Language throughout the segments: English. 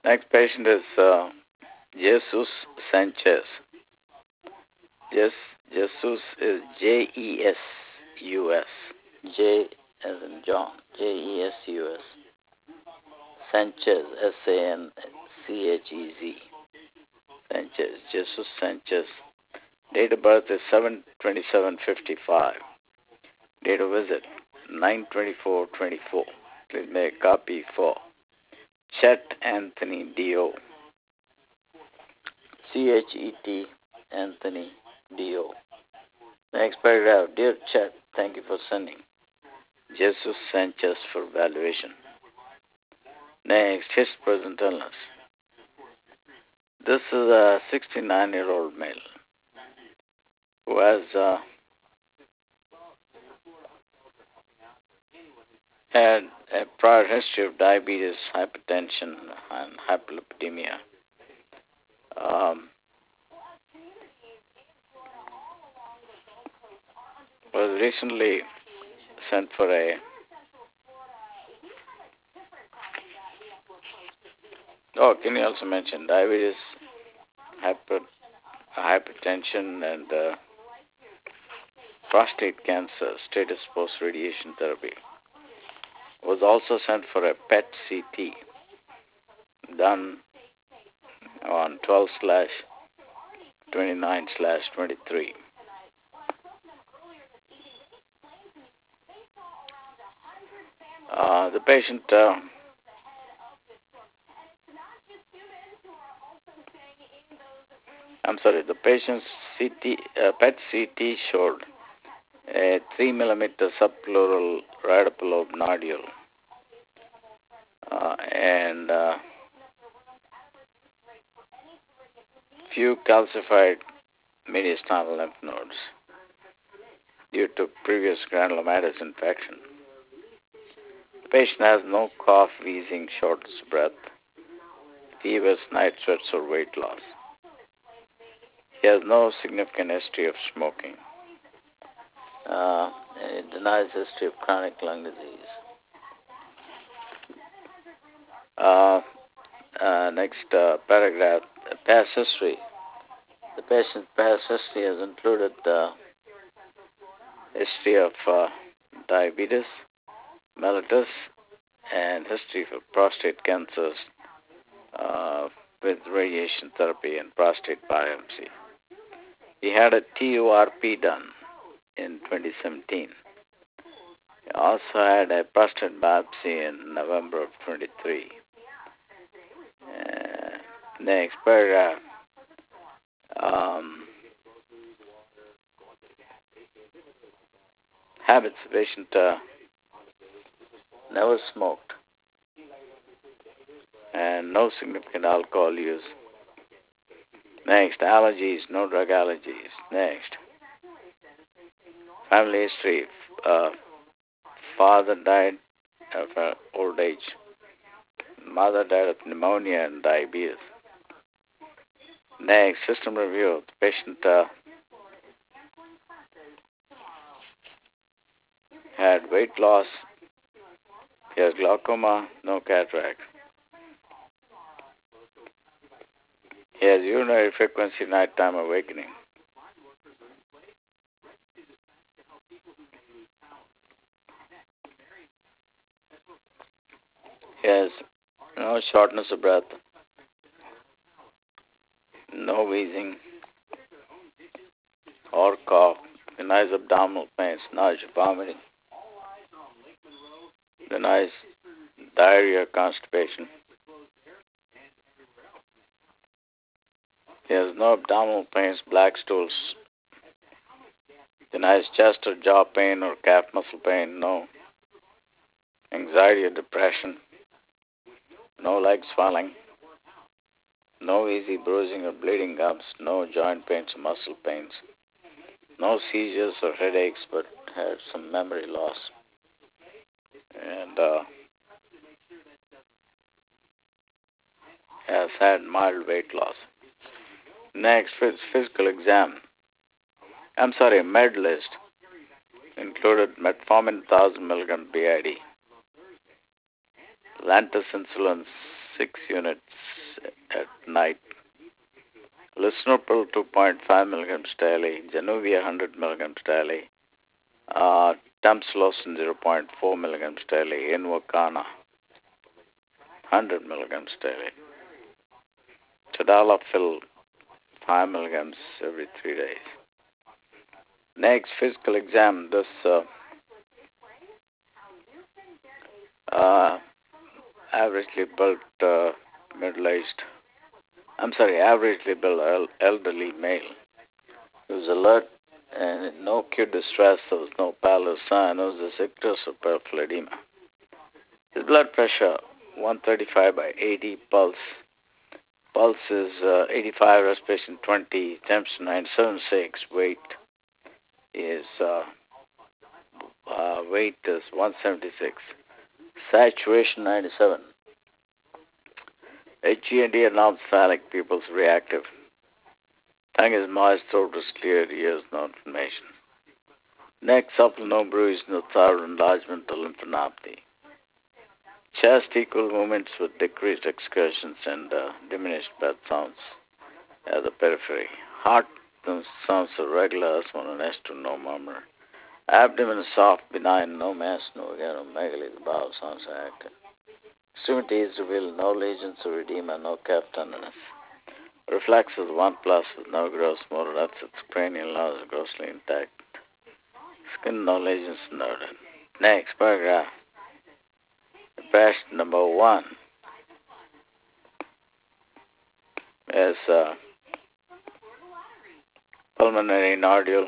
Next patient is Jesus Sanchez. Yes, Jesus is J-E-S-U-S. J as in John. J-E-S-U-S. Sanchez. S-A-N-C-H-E-Z. Sanchez. Jesus Sanchez. Date of birth is 7/27/55. Date of visit 9/24/24. Please make a copy for Chet Anthony D.O. C-H-E-T Anthony D.O. Next paragraph. Dear Chet, thank you for sending Jesus Sanchez for evaluation. Next, his present illness. This is a 69-year-old male who has had a prior history of diabetes, hypertension, and hyperlipidemia. Was recently sent for a can you also mention diabetes, hypertension, and prostate cancer status post-radiation therapy. Was also sent for a PET CT done on 12/29/23. The patient the patient's PET CT showed a 3 millimeter subpleural radiculobe nodule and few calcified mediastinal lymph nodes due to previous granulomatous infection. The patient has no cough, wheezing, shortness of breath, fevers, night sweats, or weight loss. He has no significant history of smoking. He denies history of chronic lung disease. Next paragraph, past history. The patient's past history has included history of diabetes, mellitus, and history of prostate cancers with radiation therapy and prostate biopsy. He had a TURP done in 2017. He also had a prostate biopsy in November of 23. Next paragraph. Habits. The patient never smoked and no significant alcohol use. Next, allergies, no drug allergies. Next, family history. Father died of old age. Mother died of pneumonia and diabetes. Next, system review. The patient had weight loss. He has glaucoma, no cataract. He has urinary frequency, nighttime awakening. He has no shortness of breath, no wheezing or cough, denies abdominal pains, nausea, vomiting, denies diarrhea, constipation. He has no abdominal pains, black stools, denies chest or jaw pain or calf muscle pain, no anxiety or depression, no leg swelling, no easy bruising or bleeding gums, no joint pains or muscle pains, no seizures or headaches, but had some memory loss. And has had mild weight loss. Next, physical exam. Med list included metformin 1000 mg BID, Lantus insulin 6 units at night. Lisinopril 2.5 milligrams daily. Januvia 100 milligrams daily. Tamsulosin 0.4 milligrams daily. Invokana 100 milligrams daily. Tadalafil 5 milligrams every 3 days. Next, physical exam. This averagely built averagely built elderly male. He was alert and no acute distress. There was no pallor sign. There was a sickness of peripheral edema. His blood pressure 135 by 80, pulse. Pulse is 85, respiration 20, temperature 976, weight is 176, saturation 97. HG&D are non-phallic, pupils reactive. Tongue is moist, throat is clear, ears no inflammation. Neck supple, no bruise, no thyroid enlargement or lymphadenopathy. Chest equal movements with decreased excursions and diminished breath sounds at the periphery. Heart sounds are regular, S1 and S2, no murmur. Abdomen is soft, benign, no mass, no megaly, the bowel sounds are active. Extremity is revealed, no lesions or edema, no calf tenderness. Reflexes 1 plus with no gross motor deficits, cranial nerves grossly intact. Skin no lesions noted. Next paragraph. Patient number 1 is pulmonary nodule.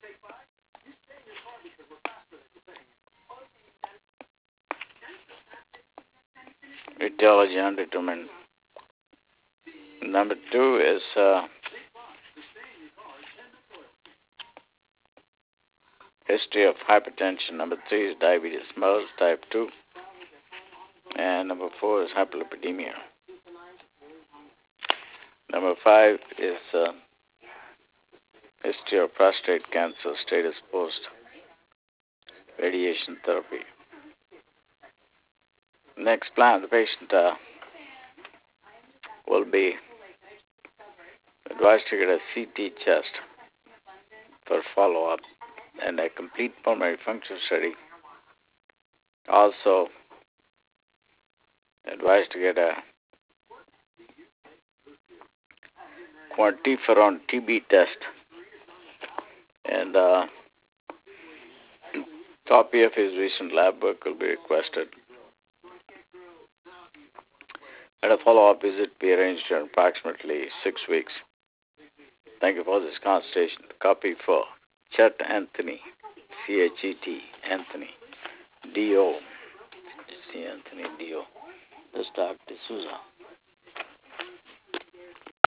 Etiology undetermined. Number 2 is history of hypertension. Number 3 is diabetes mellitus type 2. And number 4 is hyperlipidemia. Number 5 is history of prostate cancer status post radiation therapy. Next plan, the patient will be advised to get a CT chest for follow-up and a complete pulmonary function study. Also advised to get a quantiferon TB test, and copy of his recent lab work will be requested. And a follow-up visit be arranged in approximately 6 weeks. Thank you for this consultation. Copy for Chet Anthony, C-H-E-T, Anthony, D-O, C. Anthony, D-O. This is Dr. D'Souza.